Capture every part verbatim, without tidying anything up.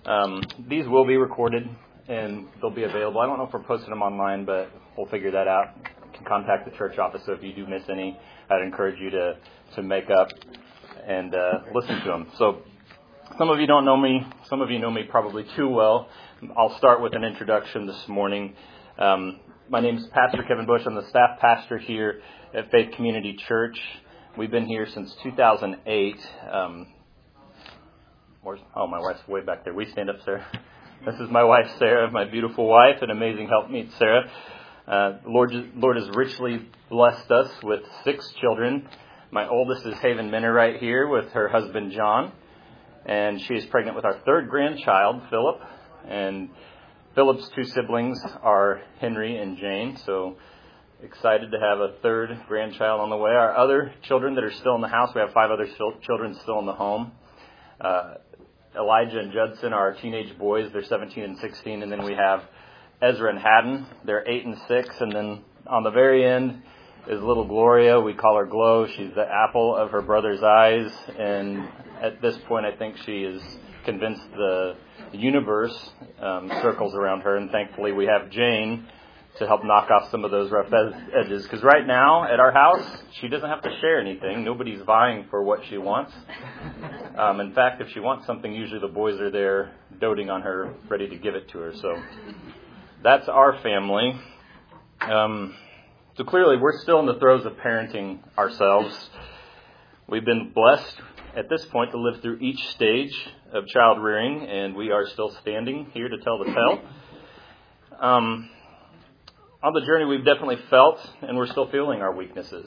Um, these will be recorded and they'll be available. I don't know if we're posting them online, but we'll figure that out. You can contact the church office, so if you do miss any, I'd encourage you to, to make up and uh, listen to them. So some of you don't know me. Some of you know me probably too well. I'll start with an introduction this morning. Um, my name is Pastor Kevin Bush. I'm the staff pastor here at Faith Community Church. We've been here since two thousand eight. Um, where's, oh, my wife's way back there. We stand up, Sarah. This is my wife, Sarah, my beautiful wife, an amazing helpmeet, Sarah. Uh, the Lord, Lord has richly blessed us with six children. My oldest is Haven Minner right here with her husband, John. And she is pregnant with our third grandchild, Philip. And Philip's two siblings are Henry and Jane. So excited to have a third grandchild on the way. Our other children that are still in the house, we have five other children still in the home. Uh, Elijah and Judson are our teenage boys. They're seventeen and sixteen. And then we have Ezra and Haddon. They're eight and six. And then on the very end is little Gloria. We call her Glow. She's the apple of her brother's eyes. And at this point, I think she is convinced the universe um, circles around her. And thankfully, we have Jane to help knock off some of those rough edges. Because right now, at our house, she doesn't have to share anything. Nobody's vying for what she wants. Um, in fact, if she wants something, usually the boys are there doting on her, ready to give it to her. So that's our family. Um, so clearly, we're still in the throes of parenting ourselves. We've been blessed at this point to live through each stage of child rearing, and we are still standing here to tell the tale. Um, on the journey, we've definitely felt, and we're still feeling our weaknesses.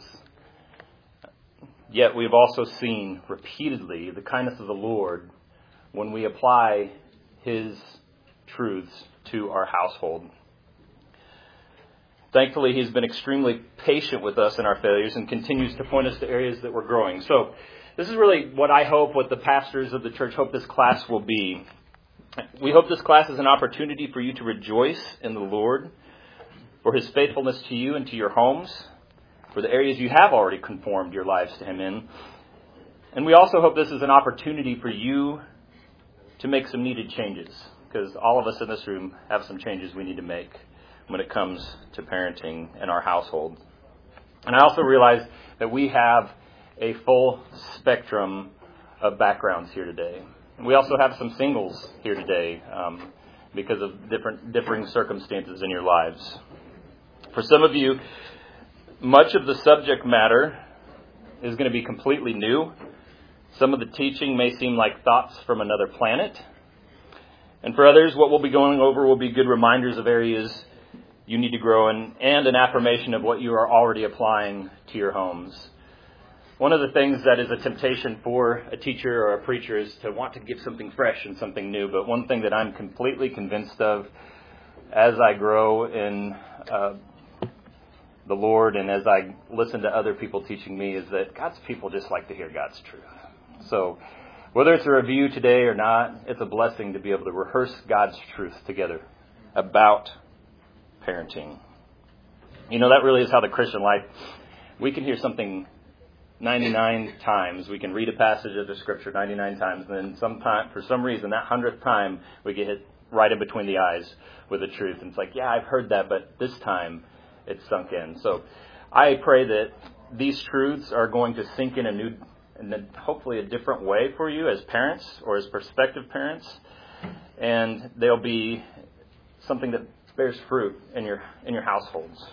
Yet we've also seen repeatedly the kindness of the Lord when we apply His truths to our household. Thankfully, He's been extremely patient with us in our failures and continues to point us to areas that we're growing. So this is really what I hope, what the pastors of the church hope this class will be. We hope this class is an opportunity for you to rejoice in the Lord, for His faithfulness to you and to your homes, for the areas you have already conformed your lives to Him in. And we also hope this is an opportunity for you to make some needed changes, because all of us in this room have some changes we need to make when it comes to parenting in our household. And I also realize that we have a full spectrum of backgrounds here today. And we also have some singles here today um, because of different differing circumstances in your lives. For some of you, much of the subject matter is going to be completely new. Some of the teaching may seem like thoughts from another planet. And for others, what we'll be going over will be good reminders of areas you need to grow in and an affirmation of what you are already applying to your homes. One of the things that is a temptation for a teacher or a preacher is to want to give something fresh and something new. But one thing that I'm completely convinced of as I grow in uh, the Lord and as I listen to other people teaching me is that God's people just like to hear God's truth. So whether it's a review today or not, it's a blessing to be able to rehearse God's truth together about parenting. You know, that really is how the Christian life, we can hear something ninety-nine times. We can read a passage of the Scripture ninety-nine times, and then sometime, for some reason, that hundredth time, we get hit right in between the eyes with the truth. And it's like, yeah, I've heard that, but this time it's sunk in. So I pray that these truths are going to sink in a new, and hopefully a different way for you as parents or as prospective parents, and they'll be something that bears fruit in your in your households.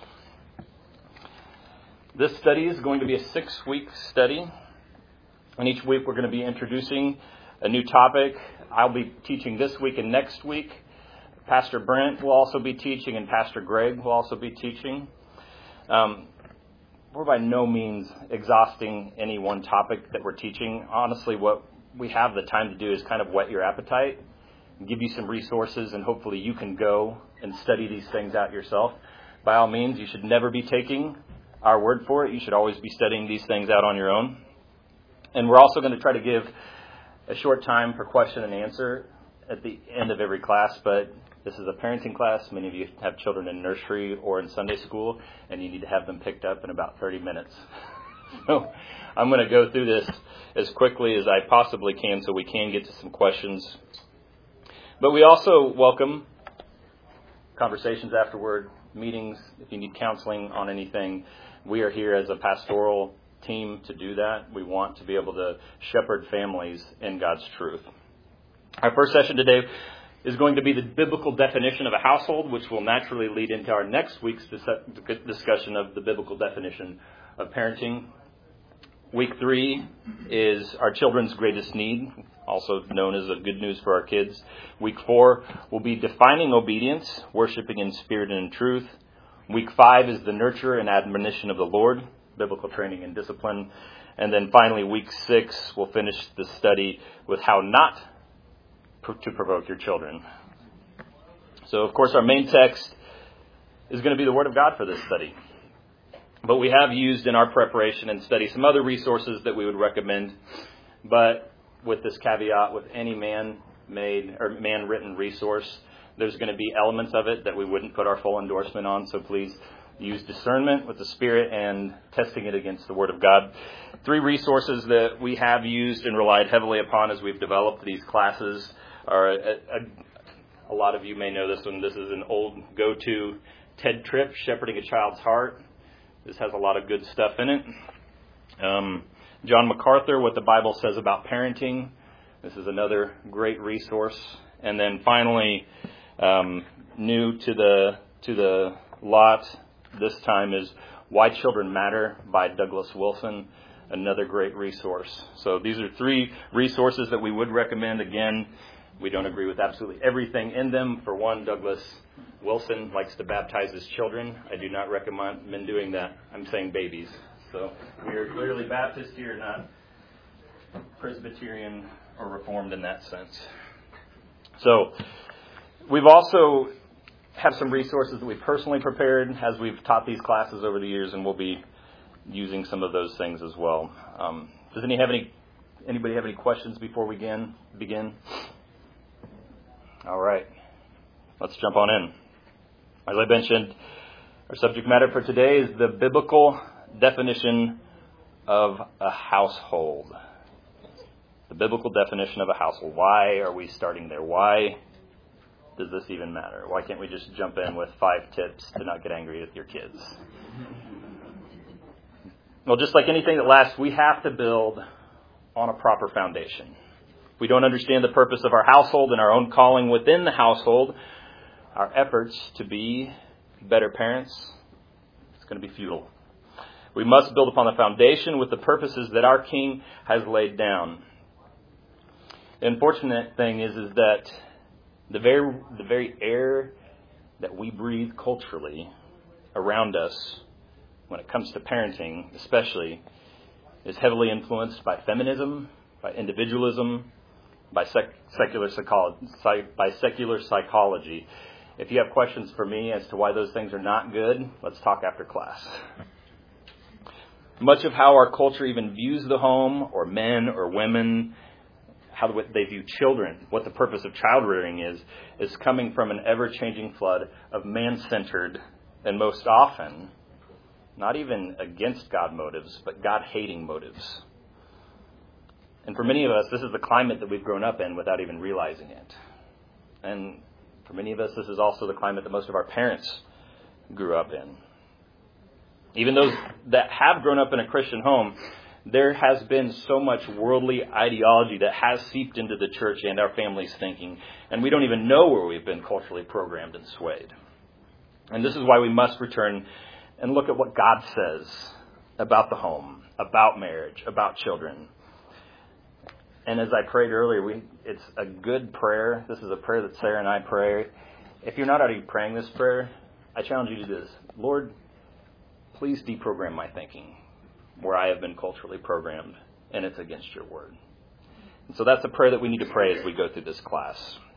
This study is going to be a six-week study, and each week we're going to be introducing a new topic. I'll be teaching this week and next week. Pastor Brent will also be teaching, and Pastor Greg will also be teaching. Um, we're by no means exhausting any one topic that we're teaching. Honestly, what we have the time to do is kind of whet your appetite, give you some resources, and hopefully you can go and study these things out yourself. By all means, you should never be taking our word for it. You should always be studying these things out on your own. And we're also going to try to give a short time for question and answer at the end of every class, but this is a parenting class. Many of you have children in nursery or in Sunday school, and you need to have them picked up in about thirty minutes. So I'm going to go through this as quickly as I possibly can so we can get to some questions. But we also welcome conversations afterward, meetings, if you need counseling on anything. We are here as a pastoral team to do that. We want to be able to shepherd families in God's truth. Our first session today is going to be the biblical definition of a household, which will naturally lead into our next week's dis- discussion of the biblical definition of parenting. Week three is our children's greatest need, also known as a good news for our kids. Week four will be defining obedience, worshiping in spirit and in truth. Week five is the nurture and admonition of the Lord, biblical training and discipline. And then finally, week six, we'll finish the study with how not to provoke your children. So, of course, our main text is going to be the Word of God for this study. But we have used in our preparation and study some other resources that we would recommend. But with this caveat, with any man-made or man-written resource, there's going to be elements of it that we wouldn't put our full endorsement on. So please use discernment with the Spirit and testing it against the Word of God. Three resources that we have used and relied heavily upon as we've developed these classes are, a, a, a lot of you may know this one. This is an old go-to TED Tripp, Shepherding a Child's Heart. This has a lot of good stuff in it. Um, John MacArthur, What the Bible Says About Parenting. This is another great resource. And then finally, um, new to the to the lot this time is Why Children Matter by Douglas Wilson, another great resource. So these are three resources that we would recommend. Again, we don't agree with absolutely everything in them. For one, Douglas Wilson likes to baptize his children. I do not recommend doing that. I'm saying babies. So we are clearly Baptist here, not Presbyterian or Reformed in that sense. So we've also have some resources that we personally prepared as we've taught these classes over the years, and we'll be using some of those things as well. Um, does any have any anybody have any questions before we begin? Begin. All right, let's jump on in. As I mentioned, our subject matter for today is the biblical definition of a household. The biblical definition of a household. Why are we starting there? Why does this even matter? Why can't we just jump in with five tips to not get angry with your kids? Well, just like anything that lasts, we have to build on a proper foundation. If we don't understand the purpose of our household and our own calling within the household, our efforts to be better parents, it's going to be futile. We must build upon the foundation with the purposes that our King has laid down. The unfortunate thing is, is that the very the very air that we breathe culturally around us, when it comes to parenting especially, is heavily influenced by feminism, by individualism, by sec- secular psychology, by secular psychology. If you have questions for me as to why those things are not good, let's talk after class. Much of how our culture even views the home, or men or women, how they view children, what the purpose of child rearing is, is coming from an ever-changing flood of man-centered, and most often, not even against God motives, but God-hating motives. And for many of us, this is the climate that we've grown up in without even realizing it. And for many of us, this is also the climate that most of our parents grew up in. Even those that have grown up in a Christian home, there has been so much worldly ideology that has seeped into the church and our family's thinking, and we don't even know where we've been culturally programmed and swayed. And this is why we must return and look at what God says about the home, about marriage, about children. And as I prayed earlier, we, it's a good prayer. This is a prayer that Sarah and I pray. If you're not already praying this prayer, I challenge you to do this. Lord, please deprogram my thinking where I have been culturally programmed, and it's against your word. And so that's a prayer that we need to pray as we go through this class.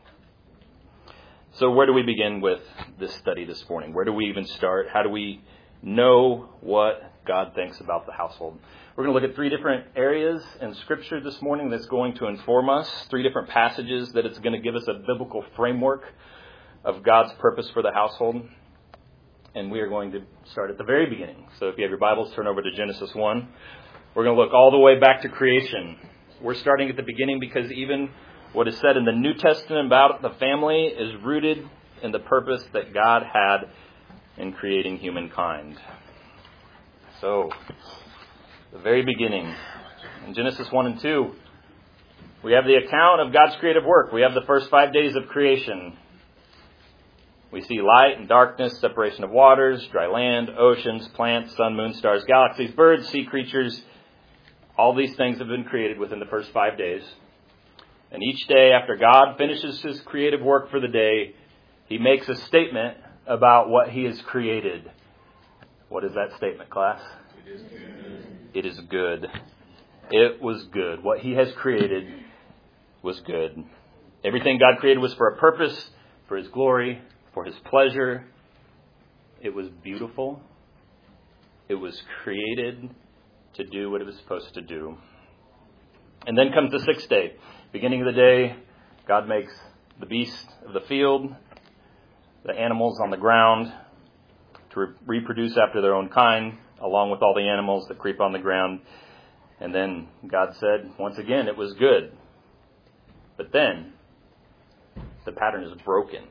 So where do we begin with this study this morning? Where do we even start? How do we know what God thinks about the household? We're going to look at three different areas in Scripture this morning that's going to inform us, three different passages that it's going to give us a biblical framework of God's purpose for the household. And we are going to start at the very beginning. So if you have your Bibles, turn over to Genesis one. We're going to look all the way back to creation. we're starting at the beginning because even what is said in the New Testament about the family is rooted in the purpose that God had in creating humankind. So, the very beginning, in Genesis one and two, we have the account of God's creative work. We have the first five days of creation. We see light and darkness, separation of waters, dry land, oceans, plants, sun, moon, stars, galaxies, birds, sea creatures. All these things have been created within the first five days. And each day after God finishes his creative work for the day, he makes a statement about what he has created. What is that statement, class? It is good. It is good. It was good. What he has created was good. Everything God created was for a purpose, for his glory, for his pleasure. It was beautiful. It was created to do what it was supposed to do. And then comes the sixth day. Beginning of the day, God makes the beasts of the field, the animals on the ground, to re- reproduce after their own kind, along with all the animals that creep on the ground. And then God said, once again, it was good. But then, the pattern is broken.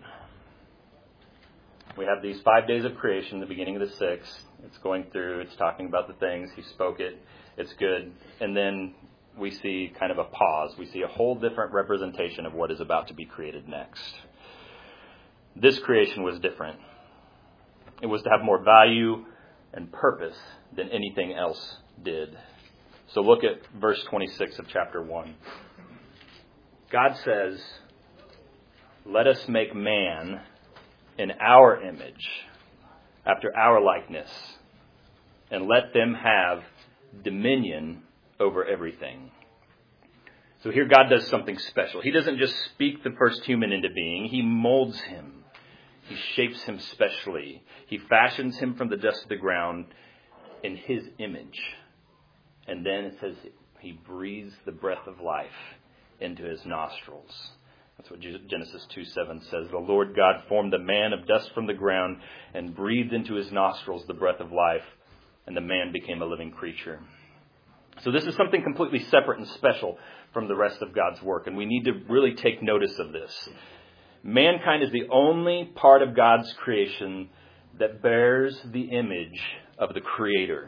We have these five days of creation, the beginning of the sixth. It's going through, it's talking about the things. He spoke it. It's good. And then we see kind of a pause. We see a whole different representation of what is about to be created next. This creation was different. It was to have more value and purpose than anything else did. So look at verse twenty-six of chapter one. God says, "Let us make man in our image, after our likeness, and let them have dominion over everything." So here God does something special. He doesn't just speak the first human into being. He molds him. He shapes him specially. He fashions him from the dust of the ground in his image. And then it says he breathes the breath of life into his nostrils. That's what Genesis two seven says. The Lord God formed the man of dust from the ground and breathed into his nostrils the breath of life, and the man became a living creature. So this is something completely separate and special from the rest of God's work, and we need to really take notice of this. Mankind is the only part of God's creation that bears the image of the Creator.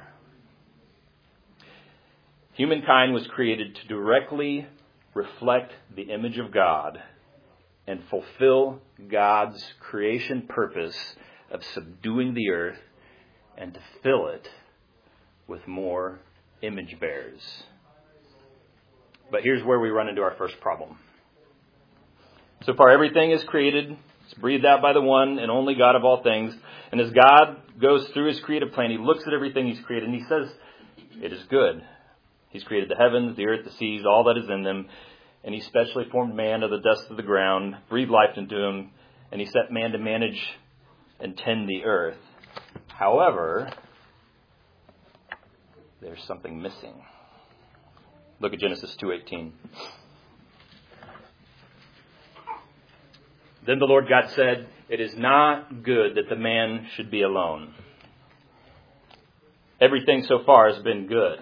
Humankind was created to directly reflect the image of God and fulfill God's creation purpose of subduing the earth and to fill it with more image bearers. But here's where we run into our first problem. So far, everything is created. It's breathed out by the one and only God of all things. And as God goes through his creative plan, he looks at everything he's created and he says, it is good. He's created the heavens, the earth, the seas, all that is in them. And he specially formed man of the dust of the ground, breathed life into him, and he set man to manage and tend the earth. However, there's something missing. Look at Genesis two eighteen. Then the Lord God said, "It is not good that the man should be alone." Everything so far has been good.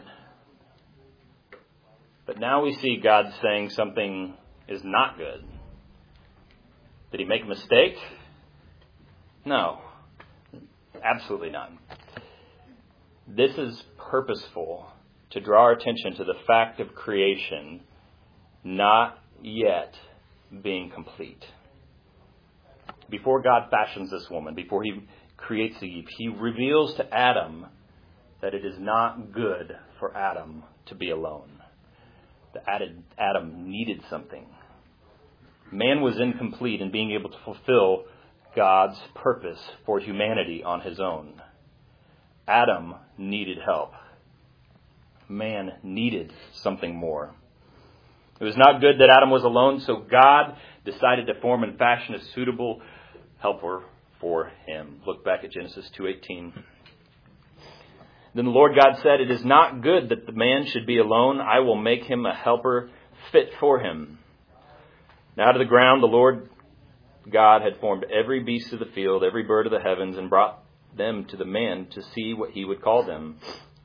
But now we see God saying something is not good. Did he make a mistake? No, absolutely not. This is purposeful to draw our attention to the fact of creation not yet being complete. Before God fashions this woman, before he creates Eve, he reveals to Adam that it is not good for Adam to be alone. That Adam needed something. Man was incomplete in being able to fulfill God's purpose for humanity on his own. Adam needed help. Man needed something more. It was not good that Adam was alone, so God decided to form and fashion a suitable helper for him. Look back at Genesis two eighteen. Then the Lord God said, "It is not good that the man should be alone. I will make him a helper fit for him." Now out of the ground the Lord God had formed every beast of the field, every bird of the heavens, and brought them to the man to see what he would call them.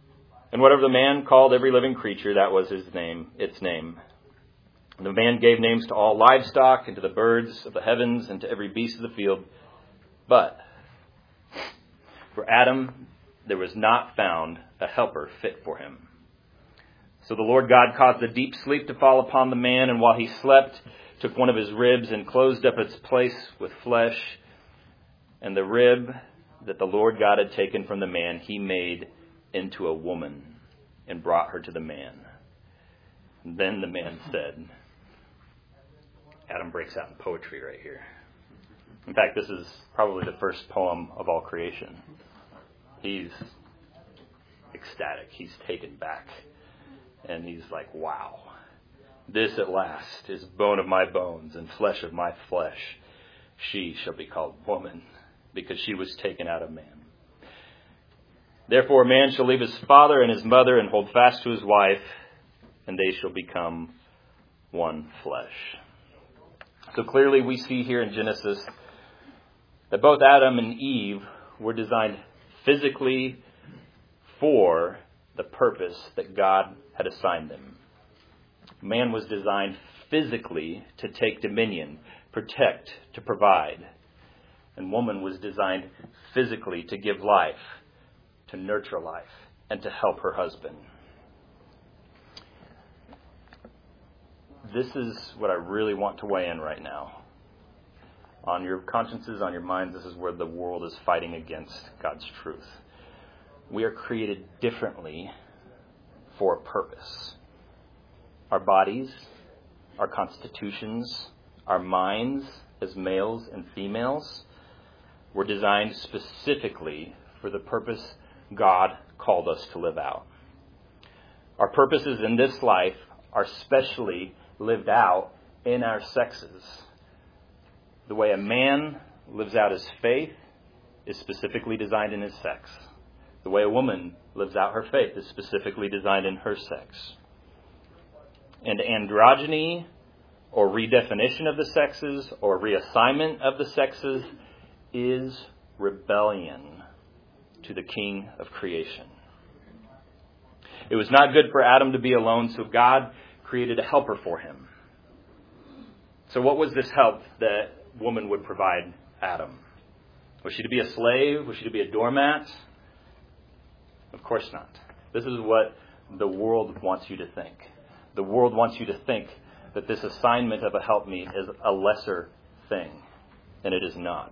And whatever the man called every living creature, that was his name, its name. And the man gave names to all livestock, and to the birds of the heavens, and to every beast of the field. But for Adam there was not found a helper fit for him. So the Lord God caused a deep sleep to fall upon the man, and while he slept, took one of his ribs and closed up its place with flesh. And the rib that the Lord God had taken from the man, he made into a woman and brought her to the man. And then the man said, Adam breaks out in poetry right here. In fact, this is probably the first poem of all creation. He's ecstatic. He's taken back. And he's like, wow, this at last is bone of my bones and flesh of my flesh. She shall be called woman, because she was taken out of man. Therefore a man shall leave his father and his mother and hold fast to his wife, and they shall become one flesh. So clearly we see here in Genesis that both Adam and Eve were designed physically for the purpose that God had assigned them. Man was designed physically to take dominion, protect, to provide. And woman was designed physically to give life, to nurture life, and to help her husband. This is what I really want to weigh in right now. On your consciences, on your minds, this is where the world is fighting against God's truth. We are created differently for a purpose. Our bodies, our constitutions, our minds as males and females were designed specifically for the purpose God called us to live out. Our purposes in this life are specially lived out in our sexes. The way a man lives out his faith is specifically designed in his sex. The way a woman lives out her faith is specifically designed in her sex. And androgyny, or redefinition of the sexes, or reassignment of the sexes, is rebellion to the King of creation. It was not good for Adam to be alone, so God created a helper for him. So what was this help that woman would provide Adam? Was she to be a slave? Was she to be a doormat? Of course not. This is what the world wants you to think. The world wants you to think that this assignment of a helpmeet is a lesser thing, and it is not.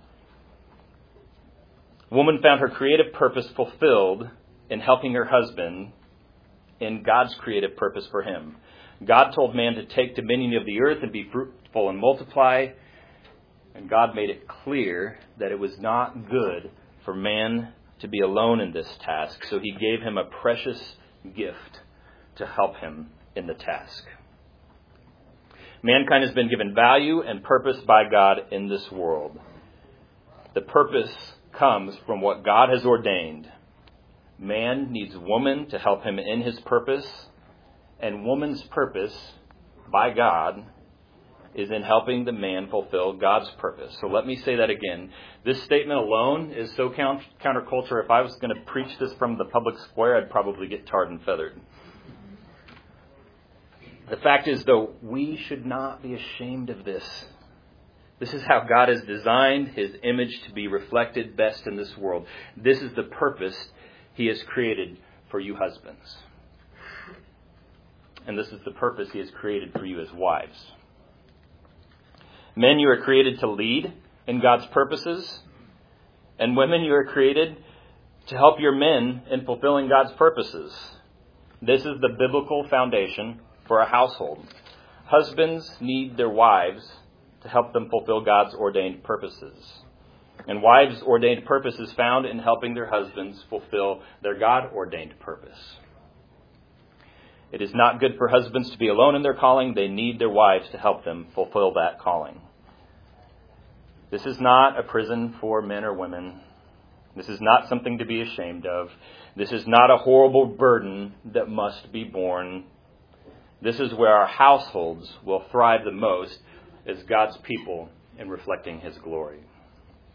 Woman found her creative purpose fulfilled in helping her husband in God's creative purpose for him. God told man to take dominion of the earth and be fruitful and multiply, and God made it clear that it was not good for man to be alone in this task, so he gave him a precious gift to help him in the task. Mankind has been given value and purpose by God in this world. The purpose comes from what God has ordained. Man needs woman to help him in his purpose, and woman's purpose by God is in helping the man fulfill God's purpose. So let me say that again. This statement alone is so counterculture. If I was going to preach this from the public square, I'd probably get tarred and feathered. The fact is, though, we should not be ashamed of this. This is how God has designed his image to be reflected best in this world. This is the purpose he has created for you husbands. And this is the purpose he has created for you as wives. Men, you are created to lead in God's purposes. And women, you are created to help your men in fulfilling God's purposes. This is the biblical foundation for a household. Husbands need their wives to help them fulfill God's ordained purposes. And wives' ordained purpose is found in helping their husbands fulfill their God-ordained purpose. It is not good for husbands to be alone in their calling. They need their wives to help them fulfill that calling. This is not a prison for men or women. This is not something to be ashamed of. This is not a horrible burden that must be borne. This is where our households will thrive the most as God's people in reflecting his glory.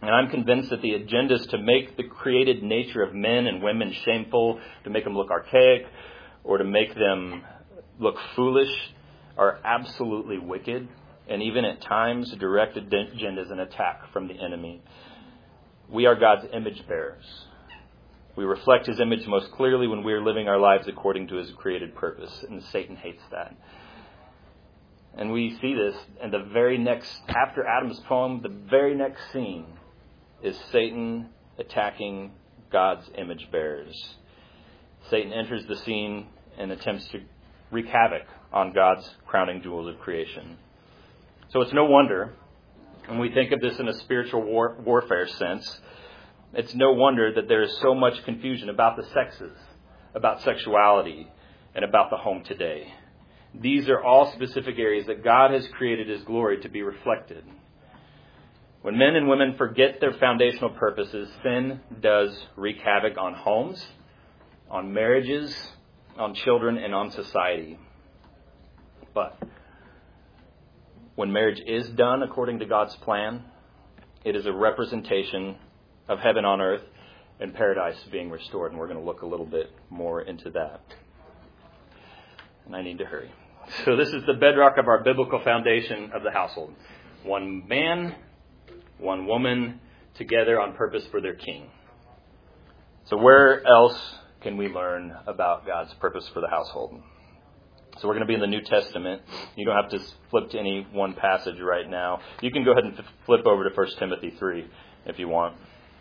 And I'm convinced that the agendas to make the created nature of men and women shameful, to make them look archaic, or to make them look foolish are absolutely wicked, and even at times direct agendas and attack from the enemy. We are God's image bearers. We reflect His image most clearly when we are living our lives according to His created purpose, and Satan hates that. And we see this in the very next, after Adam's poem, the very next scene is Satan attacking God's image bearers. Satan enters the scene and attempts to wreak havoc on God's crowning jewels of creation. So it's no wonder, when we think of this in a spiritual war, warfare sense, it's no wonder that there is so much confusion about the sexes, about sexuality, and about the home today. These are all specific areas that God has created His glory to be reflected. When men and women forget their foundational purposes, sin does wreak havoc on homes, on marriages, on children, and on society. But when marriage is done according to God's plan, it is a representation of heaven on earth and paradise being restored. And we're going to look a little bit more into that. And I need to hurry. So this is the bedrock of our biblical foundation of the household. One man, one woman, together on purpose for their king. So where else can we learn about God's purpose for the household? So we're going to be in the New Testament. You don't have to flip to any one passage right now. You can go ahead and flip over to First Timothy three if you want.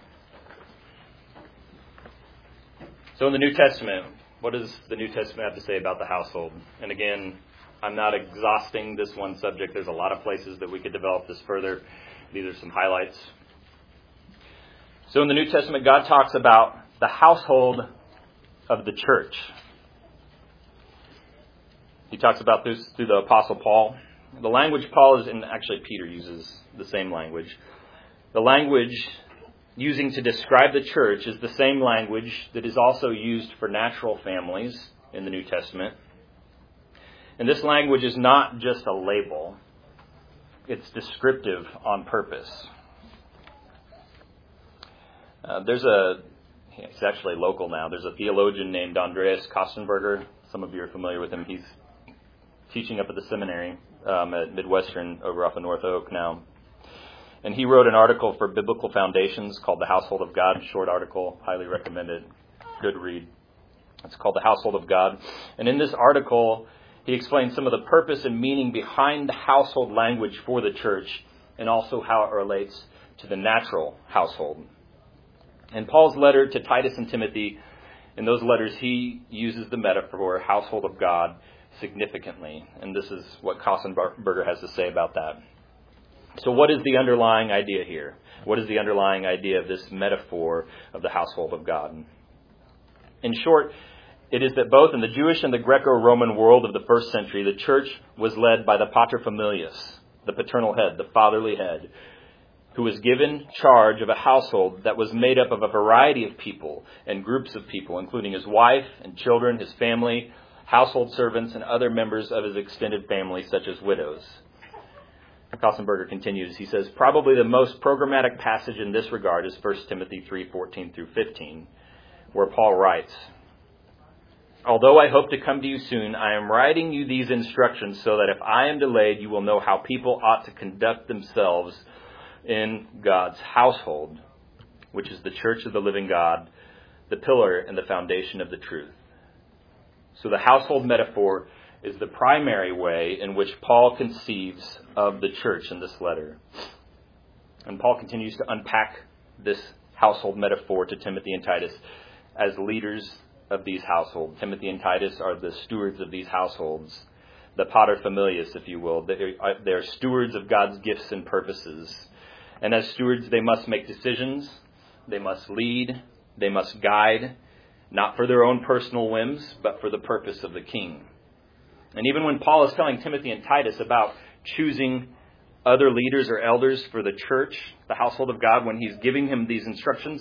So in the New Testament, what does the New Testament have to say about the household? And again, I'm not exhausting this one subject. There's a lot of places that we could develop this further. These are some highlights. So in the New Testament, God talks about the household of the church. He talks about this through the Apostle Paul. The language Paul is, and actually Peter uses the same language. The language using to describe the church is the same language that is also used for natural families in the New Testament. And this language is not just a label. It's descriptive on purpose. Uh, there's a, it's actually local now, there's a theologian named Andreas Kostenberger. Some of you are familiar with him. He's teaching up at the seminary um, at Midwestern over off of North Oak now. And he wrote an article for Biblical Foundations called The Household of God. Short article, highly recommended. Good read. It's called The Household of God. And in this article, he explains some of the purpose and meaning behind the household language for the church, and also how it relates to the natural household. In Paul's letter to Titus and Timothy, in those letters, he uses the metaphor household of God significantly. And this is what Kostenberger has to say about that. So what is the underlying idea here? What is the underlying idea of this metaphor of the household of God? In short, it is that both in the Jewish and the Greco-Roman world of the first century, the church was led by the paterfamilias, the paternal head, the fatherly head, who was given charge of a household that was made up of a variety of people and groups of people, including his wife and children, his family, household servants, and other members of his extended family, such as widows. Kostenberger continues, he says, probably the most programmatic passage in this regard is First Timothy three fourteen through fifteen, where Paul writes, although I hope to come to you soon, I am writing you these instructions so that if I am delayed, you will know how people ought to conduct themselves in God's household, which is the church of the living God, the pillar and the foundation of the truth. So the household metaphor is the primary way in which Paul conceives of the church in this letter. And Paul continues to unpack this household metaphor to Timothy and Titus as leaders of these households. Timothy and Titus are the stewards of these households, the paterfamilias, if you will. They're stewards of God's gifts and purposes. And as stewards, they must make decisions, they must lead, they must guide, not for their own personal whims, but for the purpose of the king. And even when Paul is telling Timothy and Titus about choosing other leaders or elders for the church, the household of God, when he's giving him these instructions,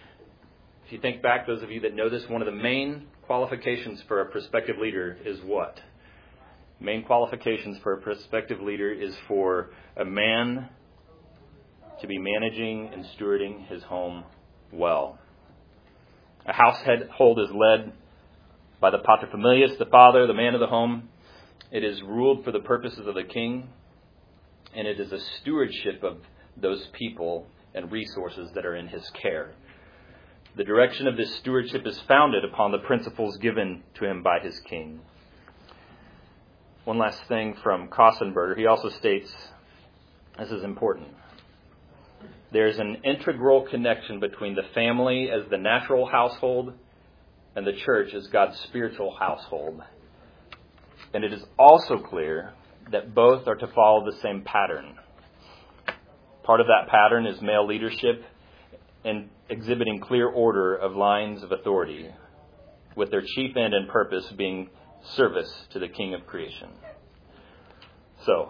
if you think back, those of you that know this, one of the main qualifications for a prospective leader is what? Main qualifications for a prospective leader is for a man to be managing and stewarding his home well. A household is led by the paterfamilias, the father, the man of the home. It is ruled for the purposes of the king, and it is a stewardship of those people and resources that are in his care. The direction of this stewardship is founded upon the principles given to him by his king. One last thing from Kossenberger. He also states, this is important, there's an integral connection between the family as the natural household and the church as God's spiritual household. And it is also clear that both are to follow the same pattern. Part of that pattern is male leadership and exhibiting clear order of lines of authority, with their chief end and purpose being service to the King of creation. So,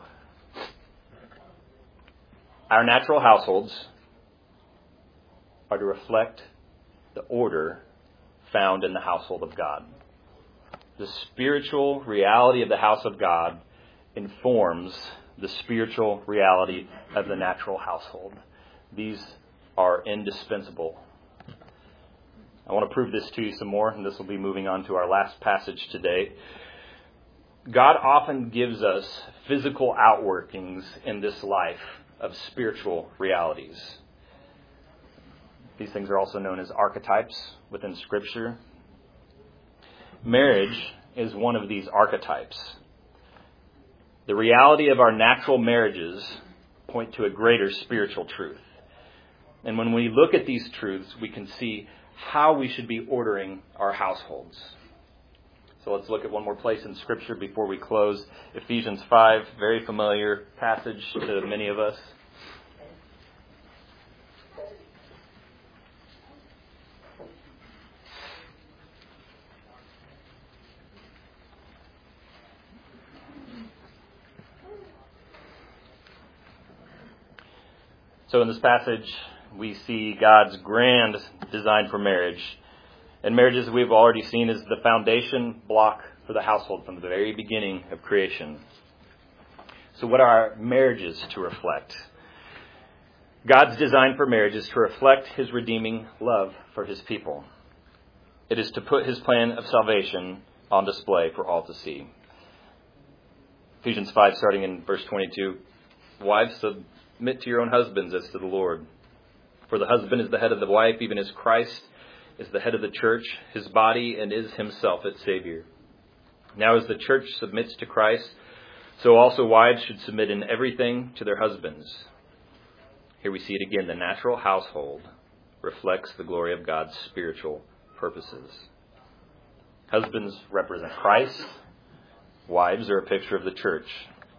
our natural households are to reflect the order found in the household of God. The spiritual reality of the house of God informs the spiritual reality of the natural household. These are indispensable. I want to prove this to you some more, and this will be moving on to our last passage today. God often gives us physical outworkings in this life of spiritual realities. These things are also known as archetypes within Scripture. Marriage is one of these archetypes. The reality of our natural marriages point to a greater spiritual truth. And when we look at these truths, we can see how we should be ordering our households. So let's look at one more place in Scripture before we close. Ephesians five, very familiar passage to many of us. So in this passage, we see God's grand design for marriage. And marriage, as we've already seen, is the foundation block for the household from the very beginning of creation. So what are our marriages to reflect? God's design for marriage is to reflect his redeeming love for his people. It is to put his plan of salvation on display for all to see. Ephesians five, starting in verse twenty-two. Wives, submit to your own husbands as to the Lord. For the husband is the head of the wife, even as Christ is the head of the church, his body, and is himself its Savior. Now as the church submits to Christ, so also wives should submit in everything to their husbands. Here we see it again. The natural household reflects the glory of God's spiritual purposes. Husbands represent Christ. Wives are a picture of the church.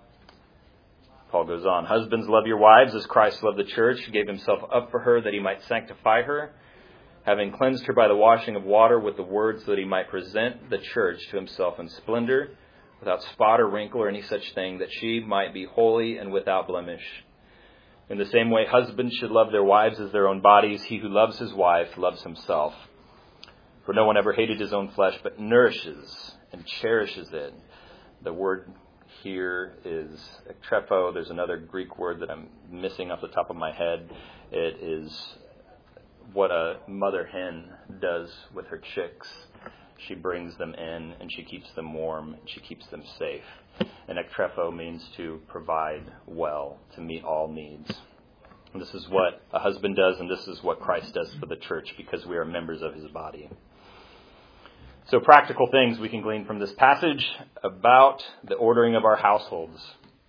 Paul goes on, husbands, love your wives as Christ loved the church, gave himself up for her that he might sanctify her, having cleansed her by the washing of water with the word, so that he might present the church to himself in splendor, without spot or wrinkle or any such thing, that she might be holy and without blemish. In the same way, husbands should love their wives as their own bodies. He who loves his wife loves himself. For no one ever hated his own flesh, but nourishes and cherishes it. The word here is ektrepho. There's another Greek word that I'm missing off the top of my head. It is what a mother hen does with her chicks. She brings them in and she keeps them warm and she keeps them safe. And ektrepho means to provide well, to meet all needs. And this is what a husband does, and this is what Christ does for the church, because we are members of his body. So practical things we can glean from this passage about the ordering of our households.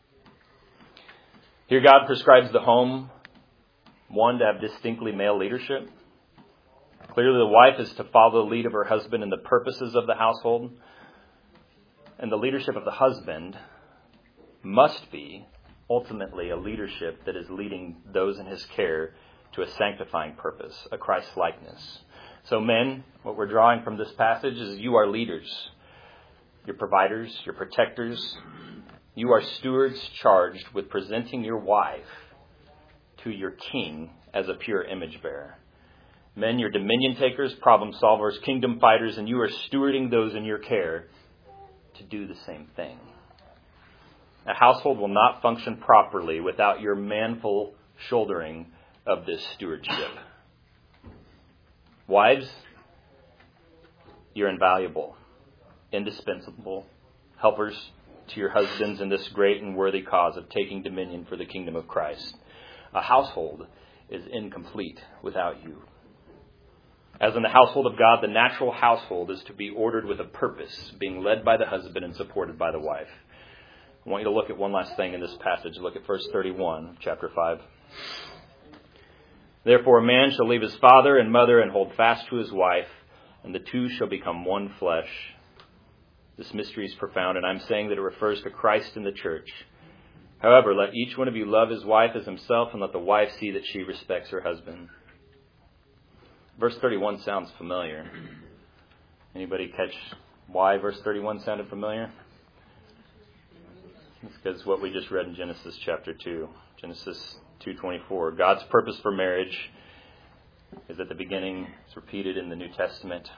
Here God prescribes the home, one, to have distinctly male leadership. Clearly the wife is to follow the lead of her husband in the purposes of the household. And the leadership of the husband must be ultimately a leadership that is leading those in his care to a sanctifying purpose, a Christ-likeness. So men, what we're drawing from this passage is you are leaders. You're providers, you're protectors. You are stewards charged with presenting your wife to your king as a pure image bearer. Men, you're dominion takers, problem solvers, kingdom fighters, and you are stewarding those in your care to do the same thing. A household will not function properly without your manful shouldering of this stewardship. Wives, you're invaluable, indispensable helpers to your husbands in this great and worthy cause of taking dominion for the kingdom of Christ. A household is incomplete without you. As in the household of God, the natural household is to be ordered with a purpose, being led by the husband and supported by the wife. I want you to look at one last thing in this passage. Look at verse thirty-one, chapter five. Therefore a man shall leave his father and mother and hold fast to his wife, and the two shall become one flesh. This mystery is profound, and I'm saying that it refers to Christ and the church. However, let each one of you love his wife as himself, and let the wife see that she respects her husband. Verse thirty-one sounds familiar. Anybody catch why verse thirty-one sounded familiar? It's because what we just read in Genesis chapter two. Genesis two twenty-four. God's purpose for marriage is at the beginning. It's repeated in the New Testament.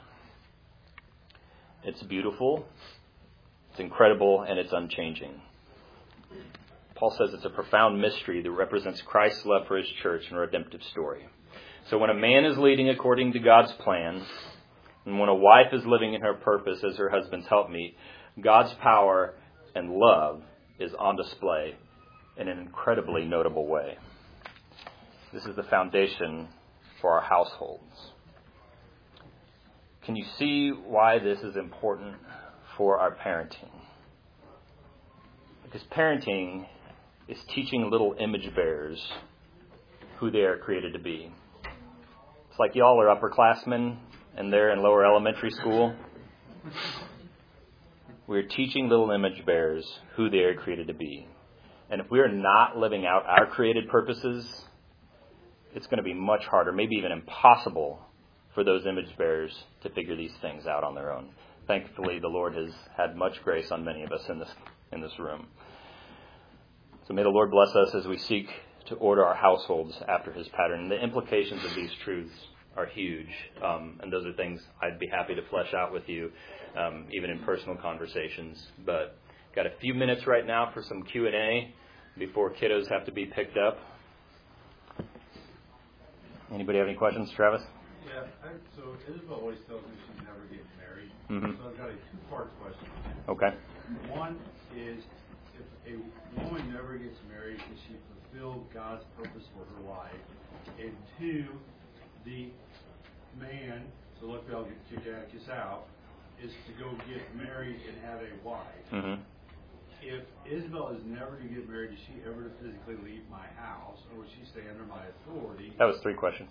It's beautiful, it's incredible, and it's unchanging. Paul says it's a profound mystery that represents Christ's love for his church and a redemptive story. So when a man is leading according to God's plan, and when a wife is living in her purpose as her husband's helpmeet, God's power and love is on display in an incredibly notable way. This is the foundation for our households. Can you see why this is important for our parenting? Because parenting is teaching little image bearers who they are created to be. It's like y'all are upperclassmen and they're in lower elementary school. We're teaching little image bearers who they are created to be. And if we are not living out our created purposes, it's going to be much harder, maybe even impossible, for those image bearers to figure these things out on their own. Thankfully, the Lord has had much grace on many of us in this in this room. So may the Lord bless us as we seek to order our households after his pattern. The implications of these truths are huge, um, and those are things I'd be happy to flesh out with you, um, even in personal conversations. But got a few minutes right now for some Q and A before kiddos have to be picked up. Anybody have any questions, Travis? Yeah, I, so Isabel always tells me she's never getting married. Mm-hmm. So I've got a two-part question. Okay. One is, if a woman never gets married, can she fulfill God's purpose for her life? And two, the man, so look, they'll get kicked out, is to go get married and have a wife. Mm-hmm. If Isabel is never to get married, does she ever physically leave my house, or would she stay under my authority? That was three questions.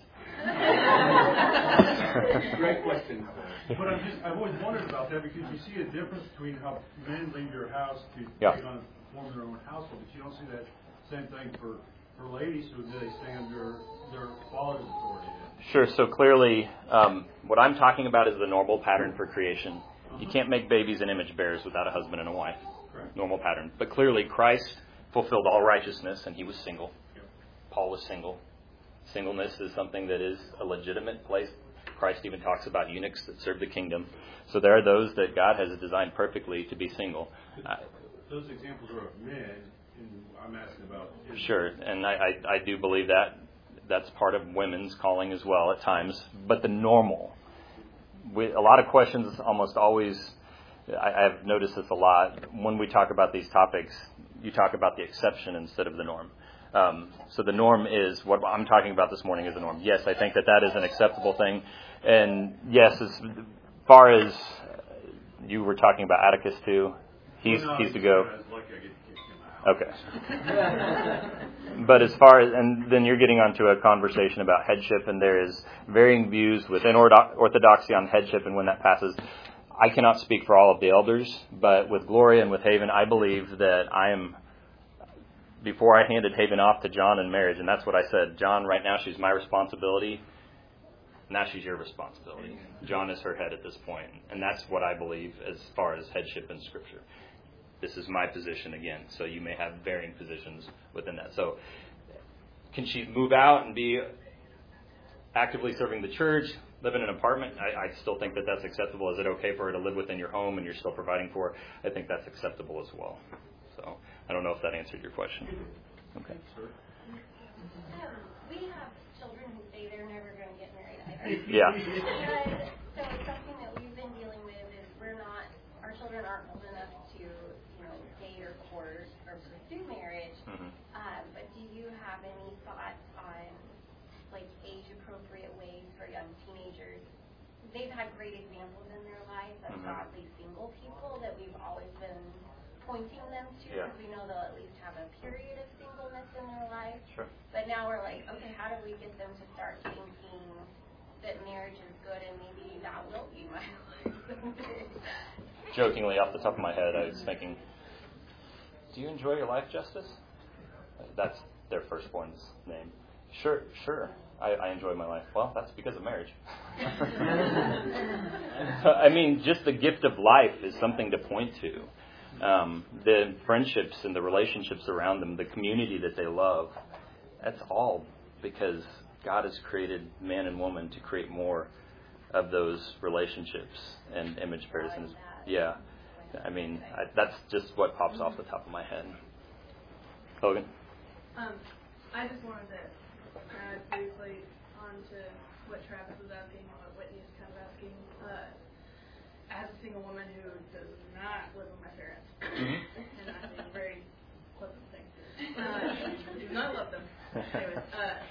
Great question. But I'm just, I've always wondered about that, because you see a difference between how men leave your house to yeah. take on form their own household, but you don't see that same thing for, for ladies who do they stay under their father's authority. Sure. So clearly, um, what I'm talking about is the normal pattern for creation. Uh-huh. You can't make babies and image bearers without a husband and a wife. Correct. Normal pattern. But clearly, Christ fulfilled all righteousness, and he was single. Yep. Paul was single. Singleness is something that is a legitimate place. Christ even talks about eunuchs that serve the kingdom. So there are those that God has designed perfectly to be single. Uh, those examples are of men, and I'm asking about... Sure, and I, I, I do believe that. That's part of women's calling as well at times. But the normal, we, a lot of questions almost always, I, I've noticed this a lot. When we talk about these topics, you talk about the exception instead of the norm. Um, so the norm is, what I'm talking about this morning is the norm. Yes, I think that that is an acceptable thing. And yes, as far as you were talking about Atticus too, he's, well, no, he's to go. I was lucky I get to kick him out. Okay. But as far as, and then you're getting onto a conversation about headship, and there is varying views within Orthodoxy on headship and when that passes. I cannot speak for all of the elders, but with Gloria and with Haven, I believe that I am, before I handed Haven off to John in marriage, and that's what I said, John, right now she's my responsibility, now she's your responsibility. John is her head at this point, and that's what I believe as far as headship in Scripture. This is my position again, so you may have varying positions within that. So can she move out and be actively serving the church, live in an apartment? I, I still think that that's acceptable. Is it okay for her to live within your home and you're still providing for her? I think that's acceptable as well. So I don't know if that answered your question. Okay. Um, we have children who say they're never going to get married either. Yeah. And so it's something that we've been dealing with is we're not, our children aren't old enough to, you know, date or court or pursue marriage. Mm-hmm. Um, but do you have any thoughts on, like, age-appropriate ways for young teenagers? They've had great examples in their life of mm-hmm. godly single people that we've always been pointing them to, Yeah. because we know they'll at least have a period of singleness in their life. Sure. But now we're like, okay, how do we get them to start thinking that marriage is good and maybe that will be my life someday? Jokingly, off the top of my head, I was thinking, do you enjoy your life, Justice? That's their firstborn's name. Sure, sure. I, I enjoy my life. Well, that's because of marriage. I mean, just the gift of life is something to point to. Um, the friendships and the relationships around them, the community that they love, that's all because God has created man and woman to create more of those relationships and image bearers. And yeah, I mean, I, that's just what pops off the top of my head. Logan? Um, I just wanted to add briefly on to what Travis was asking and what Whitney is kind of asking. Uh, as a single woman who does not live with my parents, and that's a very pleasant thing, uh, do not love them. Anyways, uh,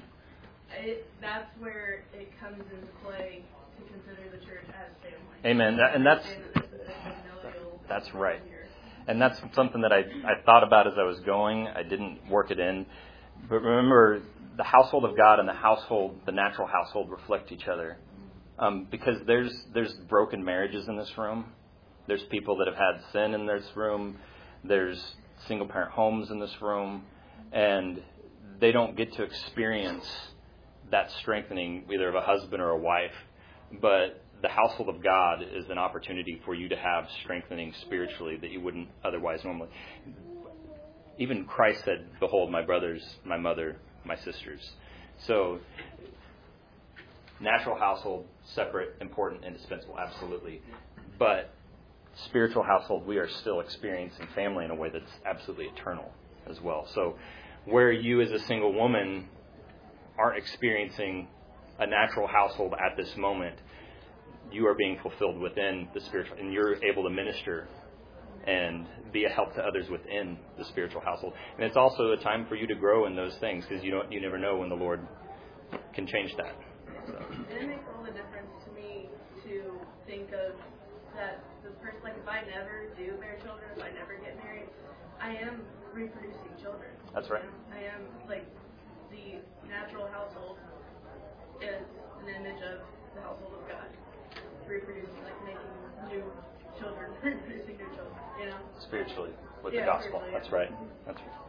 it, that's where it comes into play to consider the church as family. Amen. That, and that's And this is a familial that's right. here. And that's something that I, I thought about as I was going. I didn't work it in. But remember, the household of God and the household, the natural household, reflect each other. Um, because there's there's broken marriages in this room. There's people that have had sin in this room. There's single-parent homes in this room. And they don't get to experience that strengthening either of a husband or a wife. But the household of God is an opportunity for you to have strengthening spiritually that you wouldn't otherwise normally. Even Christ said, behold, my brothers, my mother, my sisters. So natural household, separate, important, indispensable, absolutely. But spiritual household, we are still experiencing family in a way that's absolutely eternal as well. So where you as a single woman aren't experiencing a natural household at this moment, you are being fulfilled within the spiritual, and you're able to minister and be a help to others within the spiritual household. And it's also a time for you to grow in those things, because you don't, you never know when the Lord can change that. So. And it makes all the difference to me to think of that this person, like if I never do bear children, if I never get married, I am reproducing children. That's right. I am, like, the natural household is an image of the household of God. Reproducing, like making new children, reproducing new children, you know? Spiritually, with yeah, the gospel. Yeah. That's right. That's right.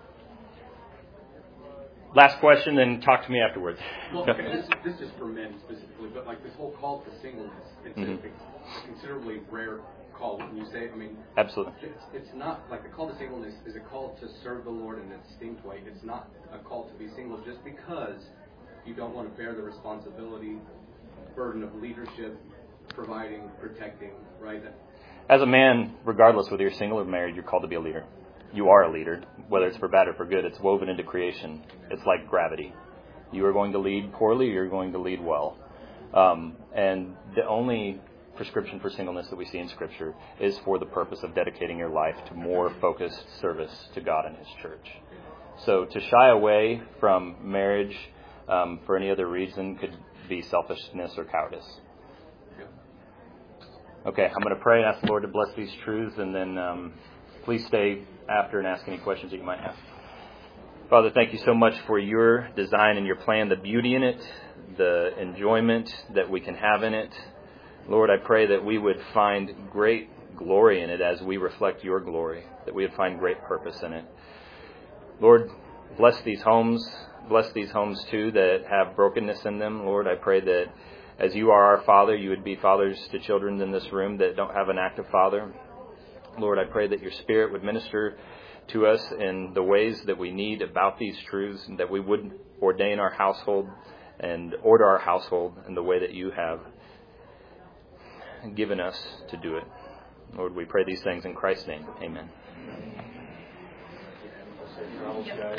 Last question, then talk to me afterwards. Well, okay, this, this is for men specifically, but like this whole call to singleness, it's mm-hmm. a, a considerably rare call. When you say, I mean, absolutely, it's, it's not like the call to singleness is a call to serve the Lord in a distinct way. It's not a call to be single just because you don't want to bear the responsibility, burden of leadership, providing, protecting, right? As a man, regardless whether you're single or married, you're called to be a leader. You are a leader, whether it's for bad or for good. It's woven into creation. It's like gravity. You are going to lead poorly, you're going to lead well. Um, and the only prescription for singleness that we see in Scripture is for the purpose of dedicating your life to more focused service to God and His church. So to shy away from marriage um, for any other reason could be selfishness or cowardice. Okay, I'm going to pray and ask the Lord to bless these truths, and then um, please stay after and ask any questions that you might have. Father, thank you so much for your design and your plan, the beauty in it, the enjoyment that we can have in it. Lord, I pray that we would find great glory in it as we reflect your glory, that we would find great purpose in it. Lord, bless these homes. Bless these homes, too, that have brokenness in them. Lord, I pray that as you are our Father, you would be fathers to children in this room that don't have an active father. Lord, I pray that your Spirit would minister to us in the ways that we need about these truths, and that we would ordain our household and order our household in the way that you have given us to do it. Lord, we pray these things in Christ's name. Amen.